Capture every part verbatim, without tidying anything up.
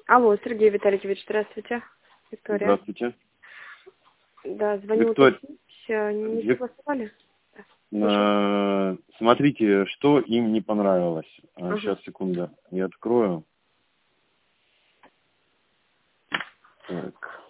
Алло, Сергей Витальевич, здравствуйте. Виктория. Здравствуйте. Да, звоню. Виктория. Не Вик... согласовали? Да, смотрите, что им не понравилось. Ага. Сейчас, секунду, я открою. Так.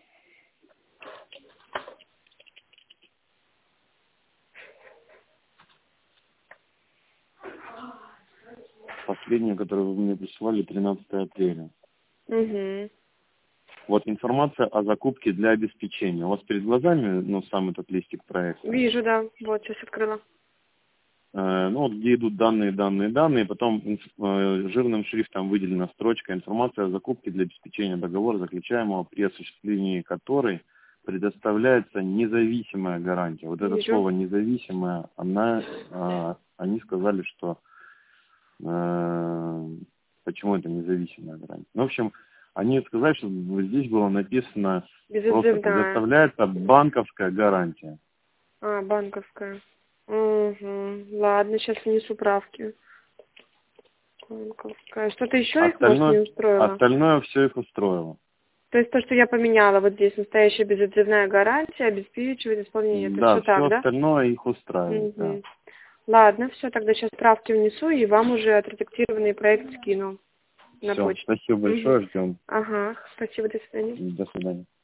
Последнее, которое вы мне прислали, тринадцатое апреля. Угу. Вот информация о закупке для обеспечения. У вас перед глазами, ну, сам этот листик проекта? Вижу, да. Вот, сейчас открыла. Э, ну, вот где идут данные, данные, данные, потом э, жирным шрифтом выделена строчка «Информация о закупке для обеспечения договора, заключаемого при осуществлении которой предоставляется независимая гарантия». Вот это Вижу. слово «независимая», она, э, они сказали, что э, почему это независимая гарантия. Ну, в общем, они сказали, что здесь было написано просто предоставляется банковская гарантия. А, банковская. Угу. Ладно, сейчас внесу правки. Банковская. Что-то еще остальное, их, может, не устроило? Остальное все их устроило. То есть то, что я поменяла вот здесь, настоящая безотзывная гарантия, обеспечивает исполнение. Это Да, все все так, да? остальное их устраивает, Угу. да. Ладно, все, тогда сейчас справки внесу и вам уже отредактированный проект скину на Все, почту. спасибо большое, Угу. ждем. Ага, спасибо, до свидания. До свидания.